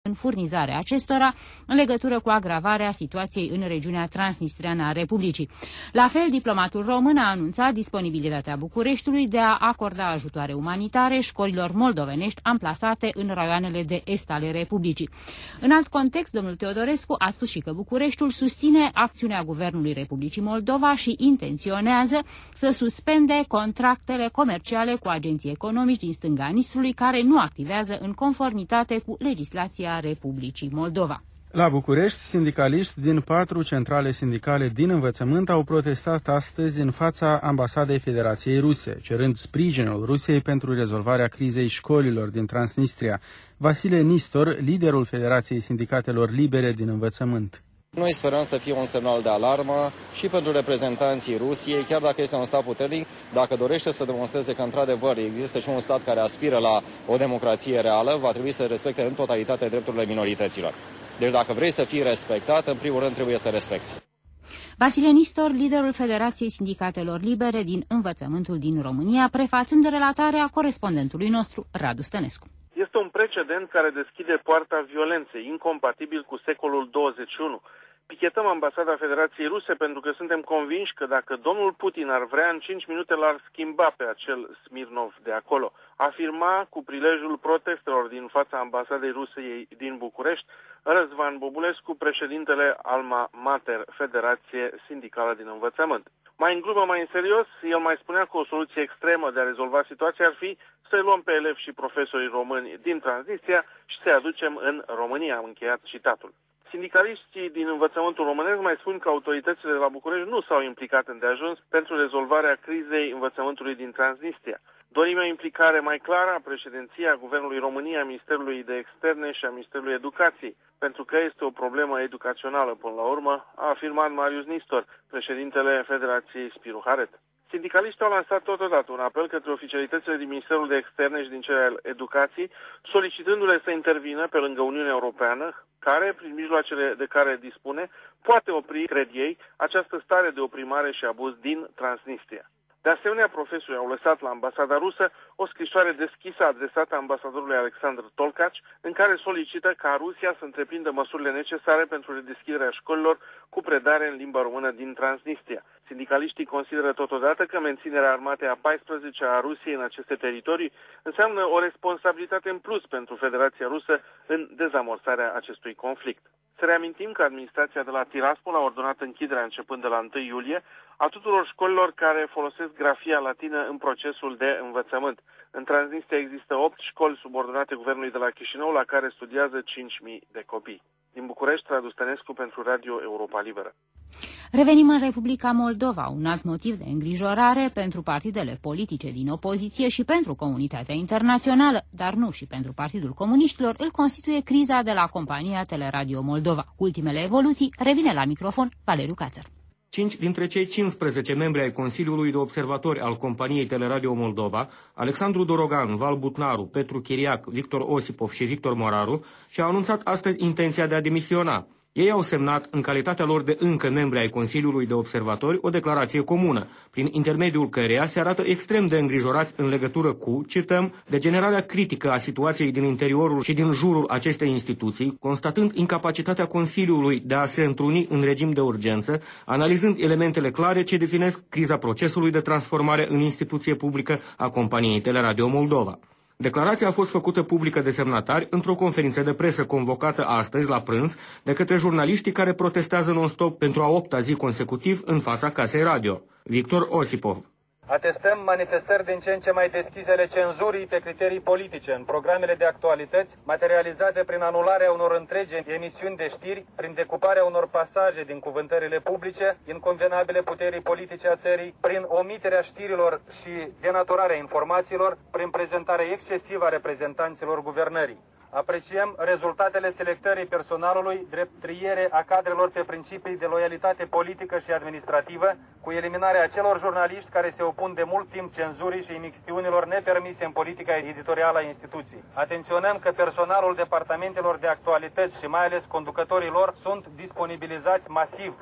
în furnizarea acestora în legătură cu agravarea situației în regiunea transnistreană a Republicii. La fel, diplomatul român a anunțat disponibilitatea Bucureștiului de a acorda ajutoare umanitare școlilor moldovenești amplasate în raioanele de est ale Republicii. În alt context, domnul Teodorescu a spus și că Bucureștiul susține acțiunea Guvernului Republicii Moldova și intenționează să suspende contractele comerciale cu agenții economici din stânga Nistrului care nu activează în conformitate cu legislația Republicii Moldova. La București, sindicaliști din 4 centrale sindicale din învățământ au protestat astăzi în fața Ambasadei Federației Ruse, cerând sprijinul Rusiei pentru rezolvarea crizei școlilor din Transnistria. Vasile Nistor, liderul Federației Sindicatelor Libere din Învățământ. Noi sperăm să fie un semnal de alarmă și pentru reprezentanții Rusiei, chiar dacă este un stat puternic, dacă dorește să demonstreze că într-adevăr există și un stat care aspiră la o democrație reală, va trebui să respecte în totalitate drepturile minorităților. Deci dacă vrei să fii respectat, în primul rând trebuie să respecti. Vasile Nistor, liderul Federației Sindicatelor Libere din Învățământul din România, prefațând relatarea corespondentului nostru, Radu Stănescu. Este un precedent care deschide poarta violenței, incompatibil cu secolul 21. Pichetăm ambasada Federației Ruse pentru că suntem convinși că dacă domnul Putin ar vrea, în 5 minute l-ar schimba pe acel Smirnov de acolo. Afirma cu prilejul protestelor din fața ambasadei Rusiei din București Răzvan Bobulescu, președintele Alma Mater, Federație Sindicală din Învățământ. Mai în glumă, mai în serios, el mai spunea că o soluție extremă de a rezolva situația ar fi să-i luăm pe elevi și profesorii români din Transnistria și să-i aducem în România, am încheiat citatul. Sindicaliștii din învățământul românesc mai spun că autoritățile de la București nu s-au implicat îndeajuns pentru rezolvarea crizei învățământului din Transnistria. Dorim o implicare mai clară a președinției, a Guvernului României, a Ministerului de Externe și a Ministerului Educației, pentru că este o problemă educațională până la urmă, a afirmat Marius Nistor, președintele Federației Spiru Haret. Sindicaliștii au lansat totodată un apel către oficialitățile din Ministerul de Externe și din cele al Educației, solicitându-le să intervină pe lângă Uniunea Europeană, care, prin mijloacele de care dispune, poate opri, cred ei, această stare de oprimare și abuz din Transnistria. De asemenea, profesorii au lăsat la ambasada rusă o scrisoare deschisă adresată ambasadorului Alexandru Tolcaci, în care solicită ca Rusia să întreprindă măsurile necesare pentru redeschiderea școlilor cu predare în limba română din Transnistria. Sindicaliștii consideră totodată că menținerea armatei a 14-a a Rusiei în aceste teritorii înseamnă o responsabilitate în plus pentru Federația Rusă în dezamorsarea acestui conflict. Să reamintim că administrația de la Tiraspol a ordonat închiderea începând de la 1 iulie a tuturor școlilor care folosesc grafia latină în procesul de învățământ. În Transnistria există 8 școli subordonate guvernului de la Chișinău, la care studiază 5.000 de copii. Din București, Radu Stănescu pentru Radio Europa Liberă. Revenim în Republica Moldova. Un alt motiv de îngrijorare pentru partidele politice din opoziție și pentru comunitatea internațională, dar nu și pentru Partidul Comuniștilor, îl constituie criza de la compania Teleradio Moldova. Ultimele evoluții, revine la microfon Valeriu Cațăr. 5 dintre cei 15 membri ai Consiliului de Observatori al companiei Teleradio Moldova, Alexandru Dorogan, Val Butnaru, Petru Chiriac, Victor Osipov și Victor Moraru, și-au anunțat astăzi intenția de a demisiona. Ei au semnat, în calitatea lor de încă membri ai Consiliului de Observatori, o declarație comună, prin intermediul căreia se arată extrem de îngrijorați în legătură cu, cităm, degenerarea critică a situației din interiorul și din jurul acestei instituții, constatând incapacitatea Consiliului de a se întruni în regim de urgență, analizând elementele clare ce definesc criza procesului de transformare în instituție publică a companiei Teleradio Moldova. Declarația a fost făcută publică de semnatari într-o conferință de presă convocată astăzi la prânz de către jurnaliștii care protestează non-stop pentru a 8-a zi consecutiv în fața casei radio. Victor Osipov. Atestăm manifestări din ce în ce mai deschise ale cenzurii pe criterii politice în programele de actualități, materializate prin anularea unor întregi emisiuni de știri, prin decuparea unor pasaje din cuvântările publice, inconvenabile puterii politice a țării, prin omiterea știrilor și denaturarea informațiilor, prin prezentarea excesivă a reprezentanților guvernării. Apreciem rezultatele selectării personalului drept triere a cadrelor pe principii de loialitate politică și administrativă, cu eliminarea acelor jurnaliști care se opun de mult timp cenzurii și imixtiunilor nepermise în politica editorială a instituției. Atenționăm că personalul departamentelor de actualități și mai ales conducătorii lor sunt disponibilizați masiv.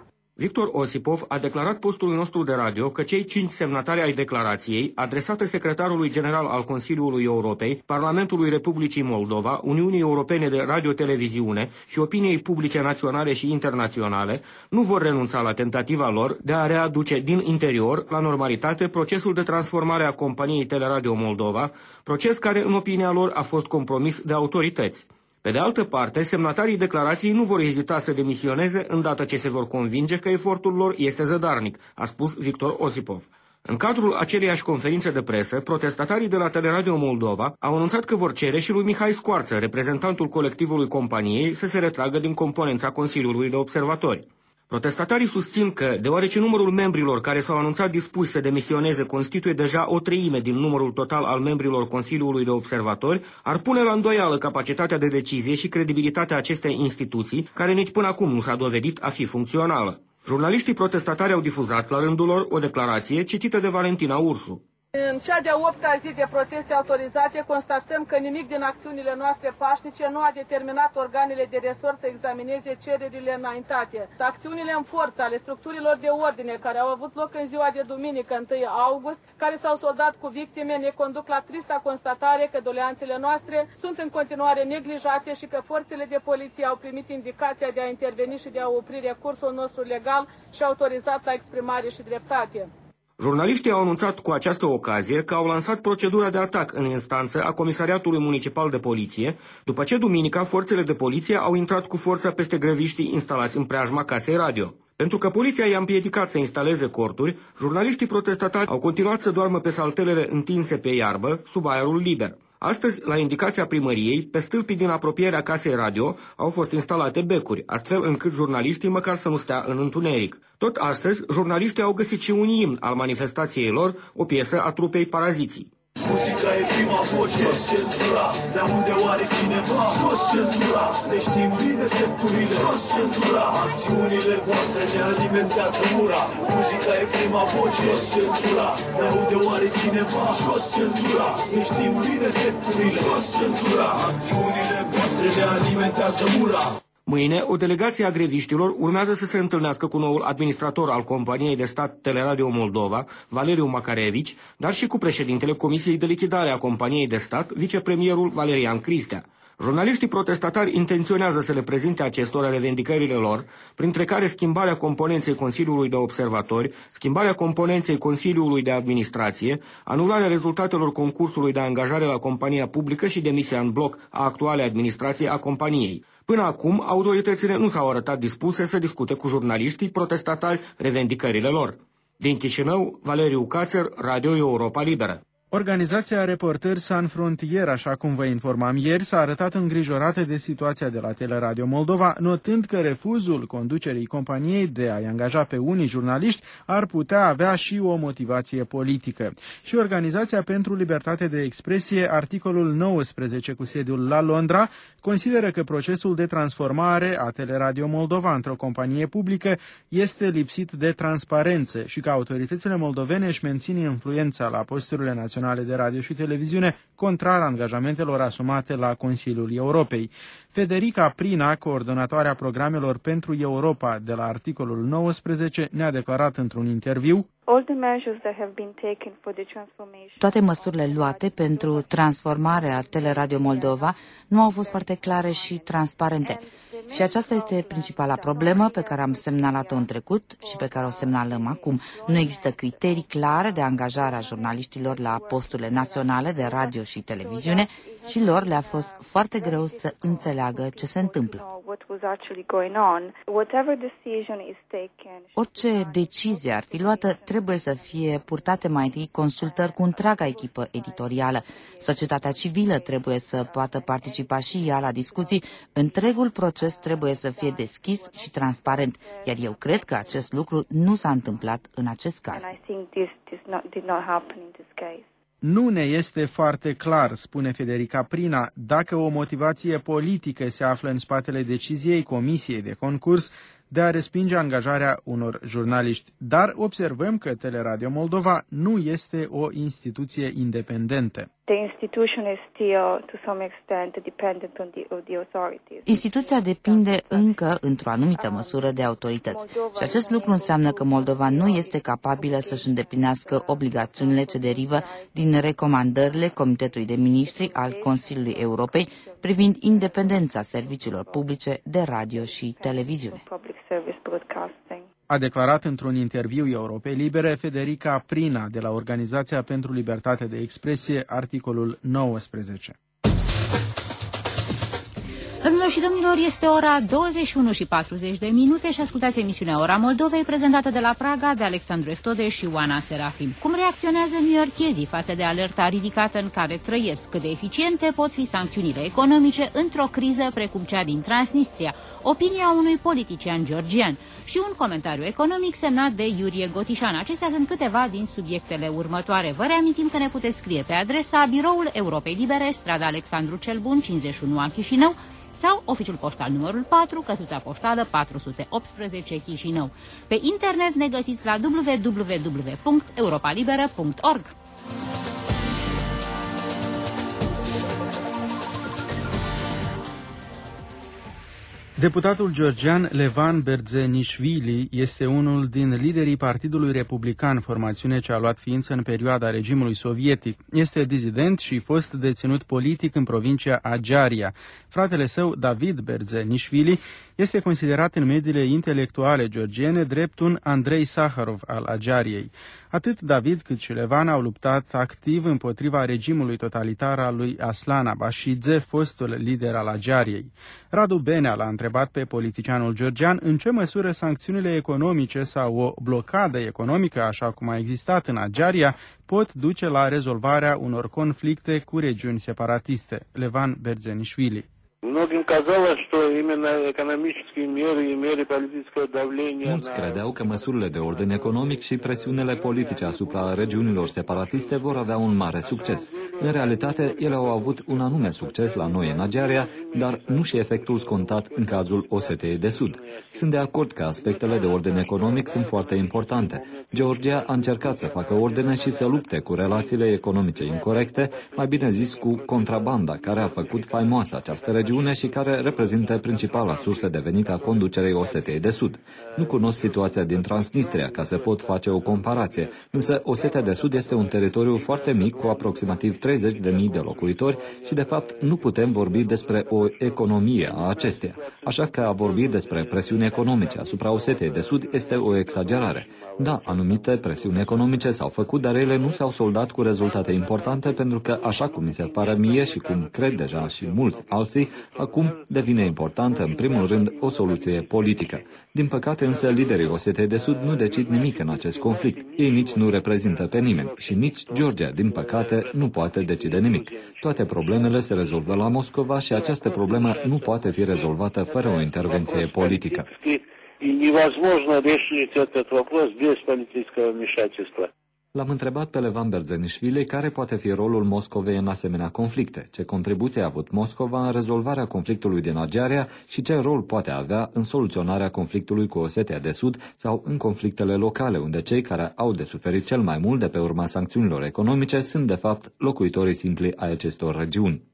Victor Osipov a declarat postului nostru de radio că cei 5 semnatari ai declarației, adresată secretarului general al Consiliului Europei, Parlamentului Republicii Moldova, Uniunii Europene de Radio-Televiziune și opiniei publice naționale și internaționale, nu vor renunța la tentativa lor de a readuce din interior la normalitate procesul de transformare a companiei Teleradio Moldova, proces care, în opinia lor, a fost compromis de autorități. Pe de altă parte, semnatarii declarației nu vor ezita să demisioneze îndată ce se vor convinge că efortul lor este zădarnic, a spus Victor Osipov. În cadrul aceleiași conferințe de presă, protestatarii de la Teleradio Moldova au anunțat că vor cere și lui Mihai Scoarță, reprezentantul colectivului companiei, să se retragă din componența Consiliului de Observatori. Protestatarii susțin că, deoarece numărul membrilor care s-au anunțat dispuși să demisioneze constituie deja o treime din numărul total al membrilor Consiliului de Observatori, ar pune la îndoială capacitatea de decizie și credibilitatea acestei instituții, care nici până acum nu s-a dovedit a fi funcțională. Jurnaliștii protestatari au difuzat la rândul lor o declarație citită de Valentina Ursu. În cea de-a 8-a zi de proteste autorizate, constatăm că nimic din acțiunile noastre pașnice nu a determinat organele de resort să examineze cererile înaintate. Acțiunile în forță ale structurilor de ordine care au avut loc în ziua de duminică, 1 august, care s-au soldat cu victime, ne conduc la trista constatare că doleanțele noastre sunt în continuare neglijate și că forțele de poliție au primit indicația de a interveni și de a opri recursul nostru legal și autorizat la exprimare și dreptate. Jurnaliștii au anunțat cu această ocazie că au lansat procedura de atac în instanță a Comisariatului Municipal de Poliție, după ce duminica forțele de poliție au intrat cu forța peste greviștii instalați în preajma casei radio. Pentru că poliția i-a împiedicat să instaleze corturi, jurnaliștii protestatari au continuat să doarmă pe saltelele întinse pe iarbă, sub aerul liber. Astăzi, la indicația primăriei, pe stâlpii din apropierea casei radio au fost instalate becuri, astfel încât jurnaliștii măcar să nu stea în întuneric. Tot astăzi, jurnaliștii au găsit și un imn al manifestației lor, o piesă a trupei Paraziții. Muzica e prima voce, toți cenzura, de unde oare cineva, toți cenzura, ne știm bine secturile, toți cenzura, acțiunile voastre ne alimentează ura. Muzica e prima voce, toți cenzura, de unde oare cineva, toți cenzura, ne știm bine secturile, toți cenzura, acțiunile voastre ne alimentează ura. Mâine, o delegație a greviștilor urmează să se întâlnească cu noul administrator al companiei de stat Teleradio Moldova, Valeriu Macarevici, dar și cu președintele Comisiei de Lichidare a companiei de stat, vicepremierul Valerian Cristea. Jurnaliștii protestatari intenționează să le prezinte acestora revendicările lor, printre care schimbarea componenței Consiliului de Observatori, schimbarea componenței Consiliului de Administrație, anularea rezultatelor concursului de angajare la compania publică și demisia în bloc a actualei administrații a companiei. Până acum, autoritățile nu s-au arătat dispuse să discute cu jurnaliștii protestatari revendicările lor. Din Chișinău, Valeriu Cațer, Radio Europa Liberă. Organizația Reporteri Sans Frontières, așa cum vă informam ieri, s-a arătat îngrijorată de situația de la Teleradio Moldova, notând că refuzul conducerii companiei de a-i angaja pe unii jurnaliști ar putea avea și o motivație politică. Și Organizația pentru Libertate de Expresie, articolul 19 cu sediul la Londra, consideră că procesul de transformare a Teleradio Moldova într-o companie publică este lipsit de transparență și că autoritățile moldovene își mențin influența la posturile naționale de radio și televiziune, contrar angajamentelor asumate la Consiliul Europei. Federica Prina, coordonatoarea programelor pentru Europa de la articolul 19, ne-a declarat într-un interviu: toate măsurile luate pentru transformarea Teleradio Moldova nu au fost foarte clare și transparente. Și aceasta este principala problemă pe care am semnalat-o în trecut și pe care o semnalăm acum. Nu există criterii clare de angajare a jurnaliștilor la posturile naționale de radio și televiziune și lor le-a fost foarte greu să înțeleagă ce se întâmplă. Orice decizie ar fi luată, trebuie să fie purtate mai întâi consultări cu întreaga echipă editorială. Societatea civilă trebuie să poată participa și ea la discuții. Întregul proces trebuie să fie deschis și transparent, iar eu cred că acest lucru nu s-a întâmplat în acest caz. Nu ne este foarte clar, spune Federica Prina, dacă o motivație politică se află în spatele deciziei Comisiei de concurs de a respinge angajarea unor jurnaliști. Dar observăm că Teleradio Moldova nu este o instituție independentă. Instituția depinde încă într-o anumită măsură de autorități și acest lucru înseamnă că Moldova nu este capabilă să-și îndeplinească obligațiunile ce derivă din recomandările Comitetului de Ministri al Consiliului Europei privind independența serviciilor publice de radio și televiziune. A declarat într-un interviu Europei Libere Federica Prina de la Organizația pentru Libertate de Expresie, articolul 19. Domnilor și domnilor, este ora 21:40 și ascultați emisiunea Ora Moldovei, prezentată de la Praga de Alexandru Eftode și Oana Serafim. Cum reacționează newyorkiezii față de alerta ridicată în care trăiesc? Cât de eficiente pot fi sancțiunile economice într-o criză precum cea din Transnistria? Opinia unui politician georgian și un comentariu economic semnat de Iurie Gotișan. Acestea sunt câteva din subiectele următoare. Vă reamintim că ne puteți scrie pe adresa Biroul Europei Libere, strada Alexandru cel Bun, 51A Chișinău, sau oficiul poștal numărul 4, căsuța poștală 418 Chișinău. Pe internet ne găsiți la www.europalibera.org. Deputatul georgian Levan Berdzenișvili este unul din liderii Partidului Republican, formațiune ce a luat ființă în perioada regimului sovietic. Este dizident și fost deținut politic în provincia Ajaria. Fratele său, David Berdzenișvili, este considerat în mediile intelectuale georgiene drept un Andrei Saharov al Ajariei. Atât David cât și Levan au luptat activ împotriva regimului totalitar al lui Aslan Abashidze, fostul lider al Ajariei. Radu Benea l-a întrebat pe politicianul georgian în ce măsură sancțiunile economice sau o blocadă economică, așa cum a existat în Ajaria, pot duce la rezolvarea unor conflicte cu regiuni separatiste. Levan Berdzenișvili. Mulți credeau că măsurile de ordin economic și presiunile politice asupra regiunilor separatiste vor avea un mare succes. În realitate, ele au avut un anume succes la noi în Ajaria, dar nu și efectul scontat în cazul Osetiei de Sud. Sunt de acord că aspectele de ordin economic sunt foarte importante. Georgia a încercat să facă ordine și să lupte cu relațiile economice incorecte, mai bine zis cu contrabanda, care a făcut faimoasă această regiune și care reprezintă principala sursă de venit a conducerii Osetiei de Sud. Nu cunosc situația din Transnistria ca să pot face o comparație, însă Osetia de Sud este un teritoriu foarte mic cu aproximativ 30.000 de locuitori și de fapt nu putem vorbi despre o economie a acesteia. Așa că a vorbi despre presiuni economice asupra Osetiei de Sud este o exagerare. Da, anumite presiuni economice s-au făcut, dar ele nu s-au soldat cu rezultate importante pentru că, așa cum mi se pare mie și cum cred deja și mulți alții, acum devine importantă, în primul rând, o soluție politică. Din păcate, însă, liderii Osetiei de Sud nu decid nimic în acest conflict. Ei nici nu reprezintă pe nimeni și nici Georgia, din păcate, nu poate decide nimic. Toate problemele se rezolvă la Moscova și această problemă nu poate fi rezolvată fără o intervenție politică. L-am întrebat pe Levan Berdzenișvili care poate fi rolul Moscovei în asemenea conflicte, ce contribuție a avut Moscova în rezolvarea conflictului din Ajaria și ce rol poate avea în soluționarea conflictului cu Osetia de Sud sau în conflictele locale, unde cei care au de suferit cel mai mult de pe urma sancțiunilor economice sunt, de fapt, locuitorii simpli ai acestor regiuni.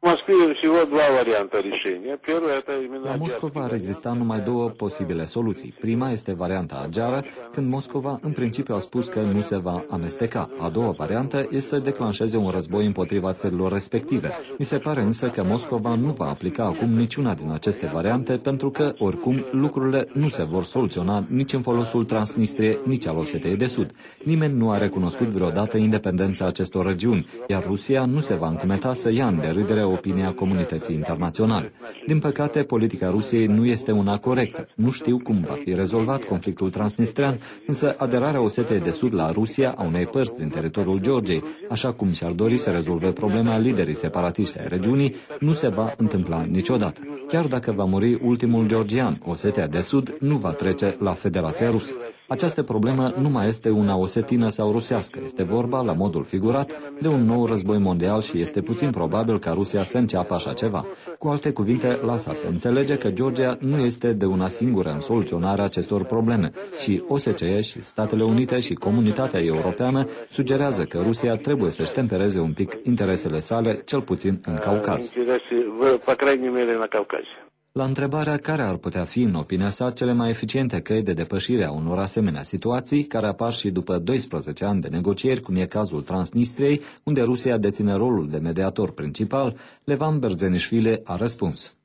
La Moscova ar exista numai două posibile soluții. Prima este varianta ageară, când Moscova în principiu a spus că nu se va amesteca. A doua variantă este să declanșeze un război împotriva țărilor respective. Mi se pare însă că Moscova nu va aplica acum niciuna din aceste variante, pentru că, oricum, lucrurile nu se vor soluționa nici în folosul Transnistriei, nici al Osetiei de Sud. Nimeni nu a recunoscut vreodată independența acestor regiuni, iar Rusia nu se va încumeta să ia în derâdere opinia comunității internaționale. Din păcate, politica Rusiei nu este una corectă. Nu știu cum va fi rezolvat conflictul transnistrean, însă aderarea Osetiei de Sud la Rusia a unei părți din teritoriul Georgiei, așa cum și-ar dori să rezolve problema liderii separatiști ai regiunii, nu se va întâmpla niciodată. Chiar dacă va muri ultimul georgian, Osetia de Sud nu va trece la Federația Rusă. Această problemă nu mai este una osetină sau rusească. Este vorba, la modul figurat, de un nou război mondial și este puțin probabil ca Rusia să înceapă așa ceva. Cu alte cuvinte, lasă să înțelege că Georgia nu este de una singură în soluționarea acestor probleme și OSCE și Statele Unite și comunitatea europeană sugerează că Rusia trebuie să-și tempereze un pic interesele sale, cel puțin în Caucaz. La întrebarea care ar putea fi, în opinia sa, cele mai eficiente căi de depășire a unor asemenea situații, care apar și după 12 ani de negocieri, cum e cazul Transnistriei, unde Rusia deține rolul de mediator principal, Levan Berzenișvili a răspuns.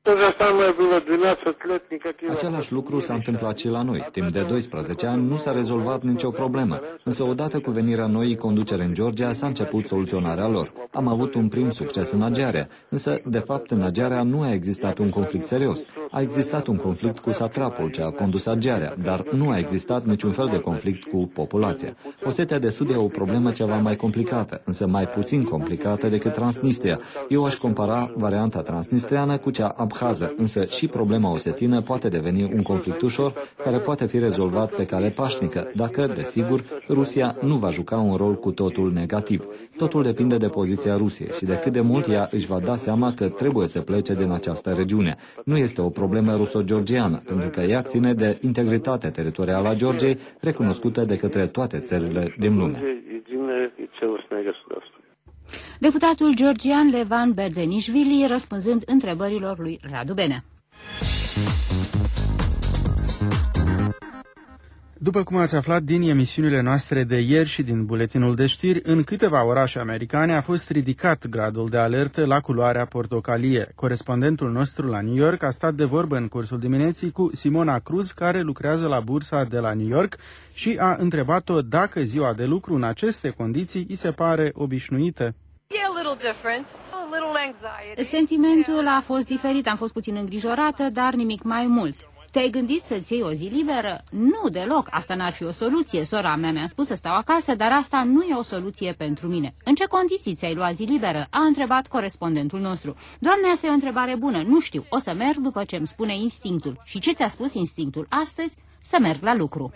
Același lucru s-a întâmplat și la noi. Timp de 12 ani nu s-a rezolvat nicio problemă, însă odată cu venirea noii conduceri în Georgia s-a început soluționarea lor. Am avut un prim succes în Agerea, însă, de fapt, în Agerea nu a existat un conflict serios. A existat un conflict cu satrapul ce a condus Agerea, dar nu a existat niciun fel de conflict cu populația. Osetia de Sud e o problemă ceva mai complicată, însă mai puțin complicată decât Transnistria. Eu aș compara varianta transnistriană cu cea abhază, însă și problema osetină poate deveni un conflict ușor, care poate fi rezolvat pe cale pașnică, dacă, desigur, Rusia nu va juca un rol cu totul negativ. Totul depinde de poziția Rusiei și de cât de mult ea își va da seama că trebuie să plece din această regiune. Nu este o problemă ruso-georgiană, pentru că ea ține de integritatea teritorială a Georgiei, recunoscută de către toate țările din lume. Deputatul georgian Levan Berzenișvili răspunzând întrebărilor lui Radu Benea. După cum ați aflat din emisiunile noastre de ieri și din buletinul de știri, în câteva orașe americane a fost ridicat gradul de alertă la culoarea portocalie. Corespondentul nostru la New York a stat de vorbă în cursul dimineții cu Simona Cruz, care lucrează la bursa de la New York, și a întrebat-o dacă ziua de lucru în aceste condiții îi se pare obișnuită. Sentimentul a fost diferit, am fost puțin îngrijorată, dar nimic mai mult. Te-ai gândit să-ți iei o zi liberă? Nu, deloc. Asta n-ar fi o soluție. Sora mea mi-a spus să stau acasă, dar asta nu e o soluție pentru mine. În ce condiții ți-ai luat zi liberă? A întrebat corespondentul nostru. Doamne, asta e o întrebare bună. Nu știu. O să merg după ce îmi spune instinctul. Și ce ți-a spus instinctul astăzi? Să merg la lucru.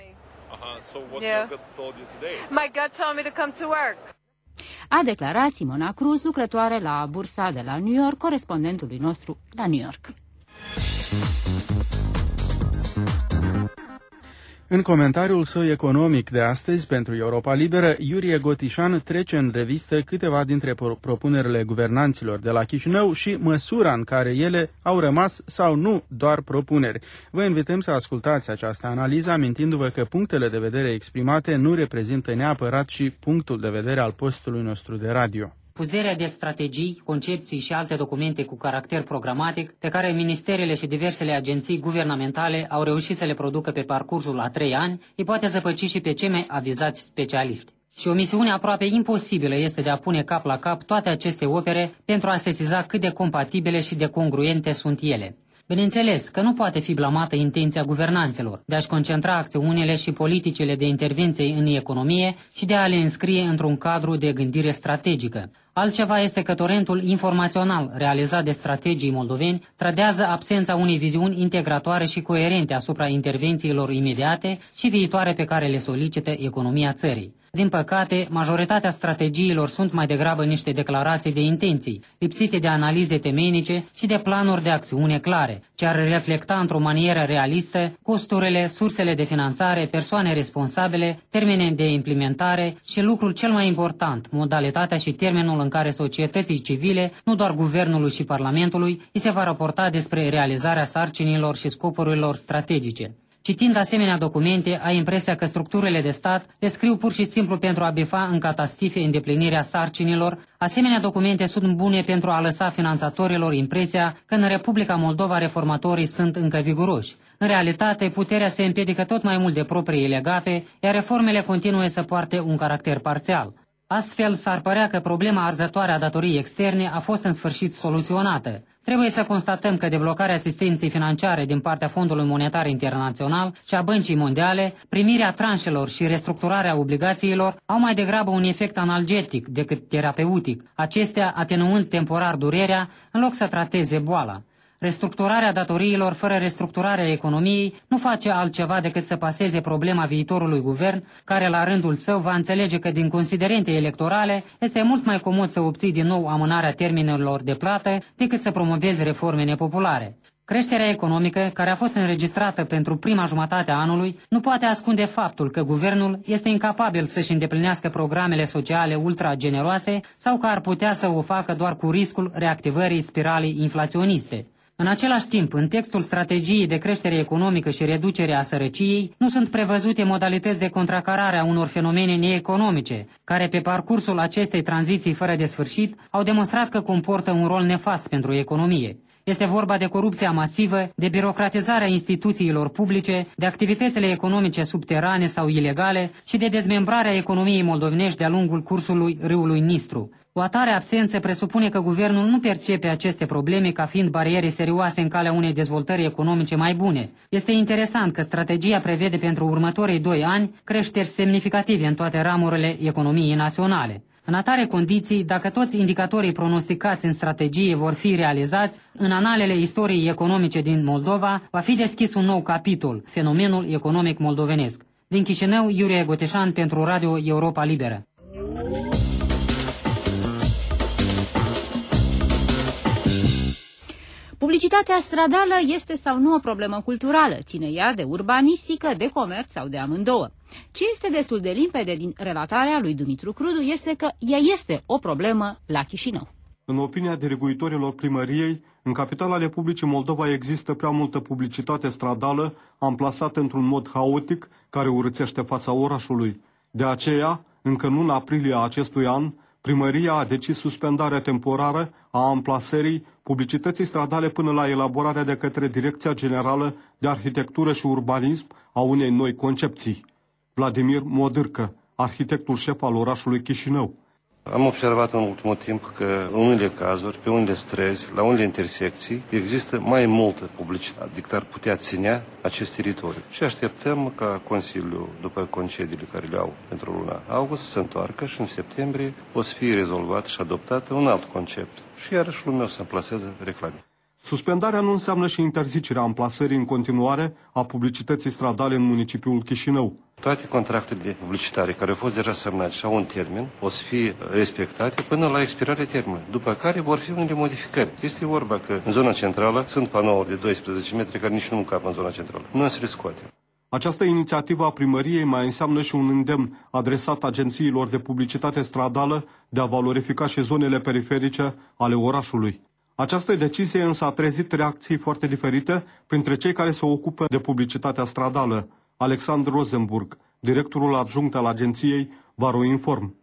A declarat Simona Cruz, lucrătoare la bursa de la New York, corespondentului nostru la New York. În comentariul său economic de astăzi pentru Europa Liberă, Iurie Gotișan trece în revistă câteva dintre propunerile guvernanților de la Chișinău și măsura în care ele au rămas sau nu doar propuneri. Vă invităm să ascultați această analiză, amintindu-vă că punctele de vedere exprimate nu reprezintă neapărat și punctul de vedere al postului nostru de radio. Puterea de strategii, concepții și alte documente cu caracter programatic pe care ministerele și diversele agenții guvernamentale au reușit să le producă pe parcursul a 3 ani, îi poate zăpăci și pe cei mai avizați specialiști. Și o misiune aproape imposibilă este de a pune cap la cap toate aceste opere pentru a sesiza cât de compatibile și de congruente sunt ele. Bineînțeles că nu poate fi blamată intenția guvernanților de a-și concentra acțiunile și politicile de intervenție în economie și de a le înscrie într-un cadru de gândire strategică. Altceva este că torentul informațional realizat de strategii moldoveni trădează absența unei viziuni integratoare și coerente asupra intervențiilor imediate și viitoare pe care le solicită economia țării. Din păcate, majoritatea strategiilor sunt mai degrabă niște declarații de intenții, lipsite de analize temeinice și de planuri de acțiune clare, ce ar reflecta într-o manieră realistă costurile, sursele de finanțare, persoane responsabile, termene de implementare și lucrul cel mai important, modalitatea și termenul în care societății civile, nu doar guvernului și parlamentului, îi se va raporta despre realizarea sarcinilor și scopurilor strategice. Citind asemenea documente, ai impresia că structurile de stat le scriu pur și simplu pentru a bifa în catastrofe îndeplinirea sarcinilor. Asemenea documente sunt bune pentru a lăsa finanțatorilor impresia că în Republica Moldova reformatorii sunt încă viguroși. În realitate, puterea se împiedică tot mai mult de propriile gafe, iar reformele continuă să poarte un caracter parțial. Astfel, s-ar părea că problema arzătoare a datoriei externe a fost în sfârșit soluționată. Trebuie să constatăm că deblocarea asistenței financiare din partea Fondului Monetar Internațional și a Băncii Mondiale, primirea tranșelor și restructurarea obligațiilor au mai degrabă un efect analgetic decât terapeutic, acestea atenuând temporar durerea în loc să trateze boala. Restructurarea datoriilor fără restructurarea economiei nu face altceva decât să paseze problema viitorului guvern, care la rândul său va înțelege că din considerente electorale este mult mai comod să obții din nou amânarea termenelor de plată decât să promovezi reforme nepopulare. Creșterea economică, care a fost înregistrată pentru prima jumătate a anului, nu poate ascunde faptul că guvernul este incapabil să-și îndeplinească programele sociale ultra-generoase sau că ar putea să o facă doar cu riscul reactivării spiralei inflaționiste. În același timp, în textul strategiei de creștere economică și reducere a sărăciei, nu sunt prevăzute modalități de contracarare a unor fenomene neeconomice, care pe parcursul acestei tranziții fără de sfârșit au demonstrat că comportă un rol nefast pentru economie. Este vorba de corupția masivă, de birocratizarea instituțiilor publice, de activitățile economice subterane sau ilegale și de dezmembrarea economiei moldovenești de-a lungul cursului râului Nistru. O atare absență presupune că guvernul nu percepe aceste probleme ca fiind bariere serioase în calea unei dezvoltări economice mai bune. Este interesant că strategia prevede pentru următorii 2 ani creșteri semnificative în toate ramurile economiei naționale. În atare condiții, dacă toți indicatorii pronosticați în strategie vor fi realizați, în analele istoriei economice din Moldova va fi deschis un nou capitol, fenomenul economic moldovenesc. Din Chișinău, Iurie Goteșan pentru Radio Europa Liberă. Publicitatea stradală este sau nu o problemă culturală? Ține ea de urbanistică, de comerț sau de amândouă? Ce este destul de limpede din relatarea lui Dumitru Crudu este că ea este o problemă la Chișinău. În opinia diriguitorilor primăriei, în capitala Republicii Moldova există prea multă publicitate stradală, amplasată într-un mod haotic, care urâțește fața orașului. De aceea, încă în luna aprilie a acestui an, primăria a decis suspendarea temporară a amplasării publicității stradale până la elaborarea de către Direcția Generală de Arhitectură și Urbanism a unei noi concepții. Vladimir Modârcă, arhitectul șef al orașului Chișinău. Am observat în ultimul timp că în unele cazuri, pe unele străzi, la unele intersecții, există mai multă publicitate decât ar putea ținea acest teritoriu. Și așteptăm ca Consiliul, după concediile care le au pentru luna august, să se întoarcă și în septembrie o să fie rezolvat și adoptat un alt concept. Și iarăși lumea o să amplaseze reclame. Suspendarea nu înseamnă și interzicerea amplasării în continuare a publicității stradale în municipiul Chișinău. Toate contractele de publicitare care au fost deja semnate și au un termen o să fie respectate până la expirarea termenului, după care vor fi unele modificări. Este vorba că în zona centrală sunt panouri de 12 metri care nici nu încap în zona centrală. Nu se le scoate. Această inițiativă a primăriei mai înseamnă și un îndemn adresat agențiilor de publicitate stradală de a valorifica și zonele periferice ale orașului. Această decizie însă a trezit reacții foarte diferite printre cei care se ocupă de publicitatea stradală. Alexandru Rosenburg, directorul adjunct al agenției Varoinform.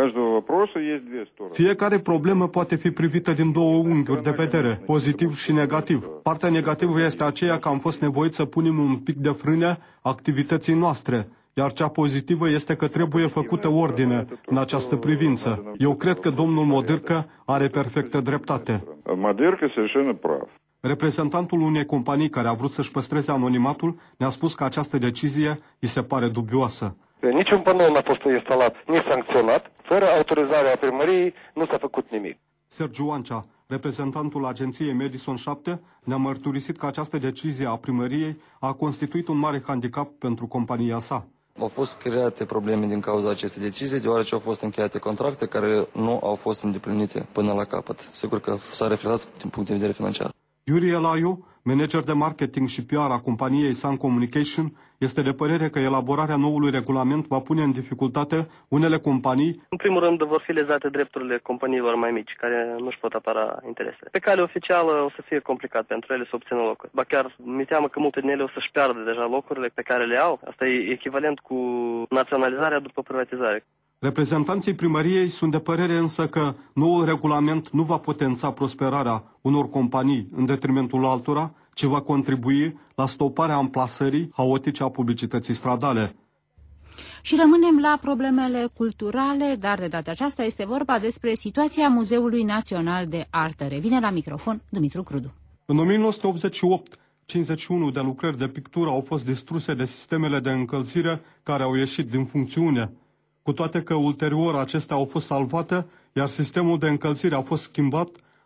Fiecare problemă poate fi privită din 2 unghiuri de vedere, pozitiv și negativ. Partea negativă este aceea că am fost nevoiți să punem un pic de frâne activității noastre, iar cea pozitivă este că trebuie făcută ordine în această privință. Eu cred că domnul Modârcă are perfectă dreptate. Reprezentantul unei companii care a vrut să-și păstreze anonimatul ne-a spus că această decizie îi se pare dubioasă. Niciun panou n-a fost instalat, nici sancționat. Fără autorizarea primăriei nu s-a făcut nimic. Sergiu Ancea, reprezentantul agenției Madison 7, ne-a mărturisit că această decizie a primăriei a constituit un mare handicap pentru compania sa. Au fost create probleme din cauza acestei decizii, deoarece au fost încheiate contracte care nu au fost îndeplinite până la capăt. Sigur că s-a reflectat din punct de vedere financiar. Iurie Elaiu, manager de marketing și PR a companiei Sun Communication, este de părere că elaborarea noului regulament va pune în dificultate unele companii. În primul rând vor fi lezate drepturile companiilor mai mici, care nu își pot apăra interesele. Pe cale oficială o să fie complicat pentru ele să obțină locuri. Ba chiar mi teamă că multe din ele o să-și piardă deja locurile pe care le au. Asta e echivalent cu naționalizarea după privatizare. Reprezentanții primăriei sunt de părere însă că noul regulament nu va potența prosperarea unor companii în detrimentul altora, ci va contribui la stoparea amplasării haotice a publicității stradale. Și rămânem la problemele culturale, dar de data aceasta este vorba despre situația Muzeului Național de Artă. Revine la microfon Dumitru Crudu. În 1988, 51 de lucrări de pictură au fost distruse de sistemele de încălzire care au ieșit din funcțiune. Cu toate că ulterior acestea au fost salvate, iar sistemul de încălzire a fost schimbat,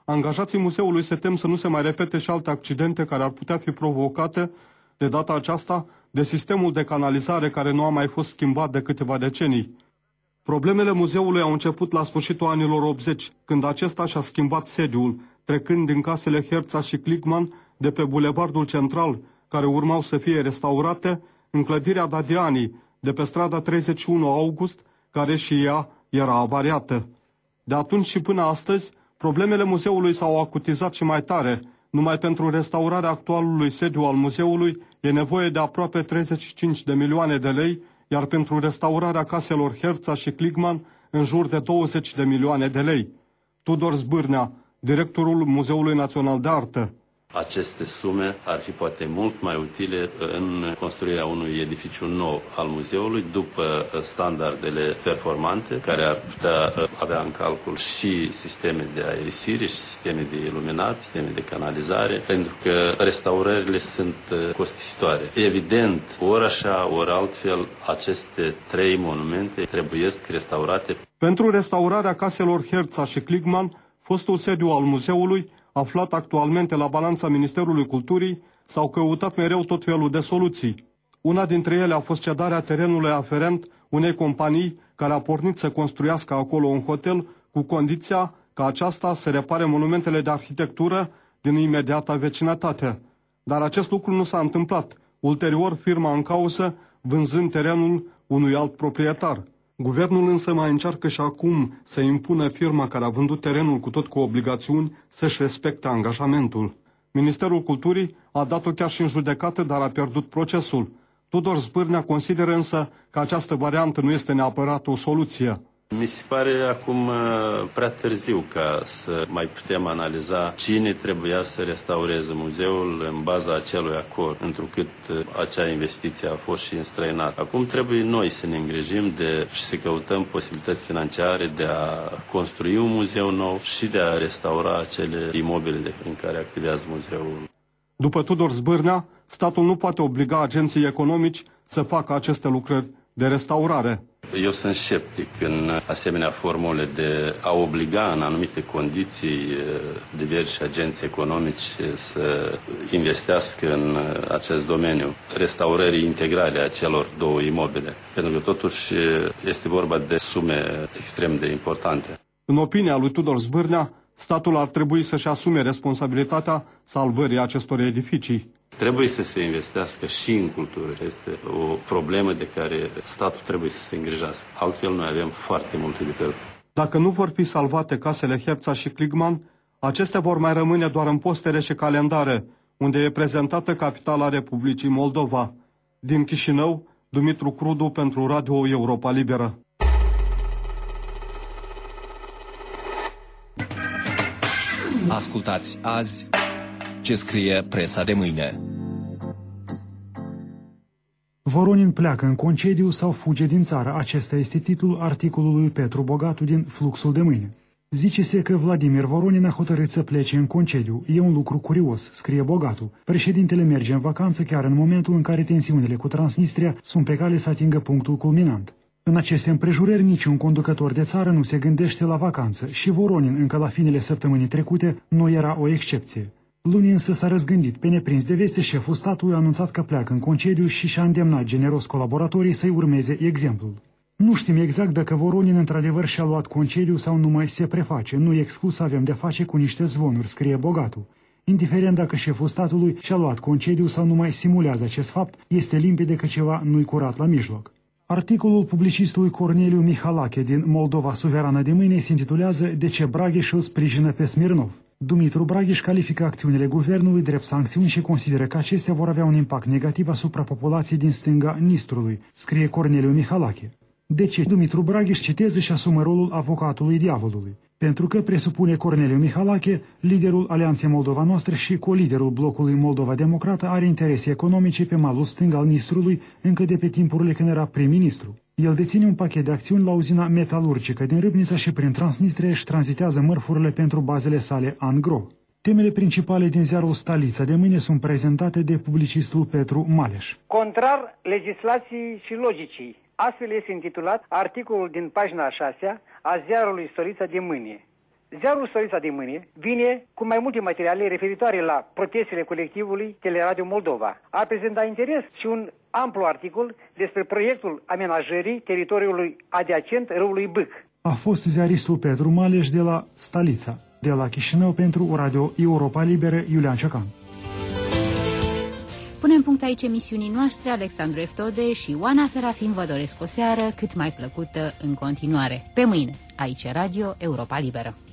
angajații muzeului se tem să nu se mai repete și alte accidente care ar putea fi provocate, de data aceasta, de sistemul de canalizare care nu a mai fost schimbat de câteva decenii. Problemele muzeului au început la sfârșitul anilor 80, când acesta și-a schimbat sediul, trecând din casele Herța și Kligman de pe bulevardul central, care urmau să fie restaurate, în clădirea Dadiani, de pe strada 31 August, care și ea era avariată. De atunci și până astăzi, problemele muzeului s-au acutizat și mai tare. Numai pentru restaurarea actualului sediu al muzeului e nevoie de aproape 35 de milioane de lei, iar pentru restaurarea caselor Herța și Kligman în jur de 20 de milioane de lei. Tudor Zbârnea, directorul Muzeului Național de Artă. Aceste sume ar fi poate mult mai utile în construirea unui edificiu nou al muzeului, după standardele performante, care ar putea avea în calcul și sisteme de aerisire, și sisteme de iluminat, sisteme de canalizare, pentru că restaurările sunt costisitoare. Evident, ori așa, ori altfel, aceste trei monumente trebuie restaurate. Pentru restaurarea caselor Herța și Kligman, fostul sediu al muzeului, aflat actualmente la balanța Ministerului Culturii, s-au căutat mereu tot felul de soluții. Una dintre ele a fost cedarea terenului aferent unei companii care a pornit să construiască acolo un hotel, cu condiția ca aceasta să repare monumentele de arhitectură din imediata vecinătate. Dar acest lucru nu s-a întâmplat, ulterior firma în cauză vânzând terenul unui alt proprietar. Guvernul însă mai încearcă și acum să impună firma care a vândut terenul cu tot cu obligațiuni să-și respecte angajamentul. Ministerul Culturii a dat-o chiar și în judecată, dar a pierdut procesul. Tudor Zbârnea consideră însă că această variantă nu este neapărat o soluție. Mi se pare acum prea târziu ca să mai putem analiza cine trebuia să restaureze muzeul în baza acelui acord, întrucât acea investiție a fost și înstrăinată. Acum trebuie noi să ne îngrijim și să căutăm posibilități financiare de a construi un muzeu nou și de a restaura acele imobile în care activează muzeul. După Tudor Zbârnea, statul nu poate obliga agenții economici să facă aceste lucrări de restaurare. Eu sunt sceptic în asemenea formule de a obliga în anumite condiții diversi agenți economici să investească în acest domeniu, restaurării integrale a celor două imobile, pentru că totuși este vorba de sume extrem de importante. În opinia lui Tudor Zbârnea, statul ar trebui să-și asume responsabilitatea salvării acestor edificii. Trebuie să se investească și în cultură. Este o problemă de care statul trebuie să se îngrijească. Altfel noi avem foarte multe de pierdut. Dacă nu vor fi salvate casele Herța și Kligman, acestea vor mai rămâne doar în postere și calendare, unde e prezentată capitala Republicii Moldova. Din Chișinău, Dumitru Crudu pentru Radio Europa Liberă. Ascultați azi ce scrie presa de mâine. Voronin pleacă în concediu sau fuge din țară. Acesta este titlul articolului Petru Bogatu din Fluxul de mâine. Zice-se că Vladimir Voronin a hotărât să plece în concediu. E un lucru curios, scrie Bogatu. Președintele merge în vacanță chiar în momentul în care tensiunile cu Transnistria sunt pe cale să atingă punctul culminant. În aceste împrejurări, niciun conducător de țară nu se gândește la vacanță și Voronin, încă la finele săptămânii trecute, nu era o excepție. Luni însă s-a răzgândit. Pe neprins de veste, șeful statului a anunțat că pleacă în concediu și și-a îndemnat generos colaboratorii să-i urmeze exemplul. Nu știm exact dacă Voronin într-adevăr și-a luat concediu sau nu mai se preface. Nu e exclus să avem de face cu niște zvonuri, scrie Bogatu. Indiferent dacă șeful statului și-a luat concediu sau nu mai simulează acest fapt, este limpede că ceva nu-i curat la mijloc. Articolul publicistului Corneliu Mihalache din Moldova Suverană de mâine se intitulează De ce Bragheș îl sprijină pe Smirnov. Dumitru Bragheș califică acțiunile guvernului drept sancțiuni și consideră că acestea vor avea un impact negativ asupra populației din stânga Nistrului, scrie Corneliu Mihalache. De ce? Dumitru Bragheș citeze și asumă rolul avocatului diavolului. Pentru că, presupune Corneliu Mihalache, liderul Alianței Moldova Noastră și co-liderul blocului Moldova Democrată are interese economice pe malul stâng al Nistrului încă de pe timpurile când era prim-ministru. El deține un pachet de acțiuni la uzina metalurgică din Râbnița și prin Transnistria își tranzitează mărfurile pentru bazele sale Angro. Temele principale din ziarul Stalița de mâine sunt prezentate de publicistul Petru Maleș. Contrar legislației și logicii. Astfel este intitulat articolul din pagina 6 a ziarului Stolița de mâine. Ziarul Stolița de mâine vine cu mai multe materiale referitoare la protestele colectivului Teleradio Moldova. A prezentat interes și un amplu articol despre proiectul amenajării teritoriului adiacent râului Bâc. A fost ziaristul Petru Maleș de la Stalița, de la Chișinău pentru Radio Europa Liberă, Iulian Ciocan. Punem punct aici emisiunii noastre. Alexandru Eftode și Oana Serafim vă doresc o seară cât mai plăcută în continuare. Pe mâine, aici Radio Europa Liberă.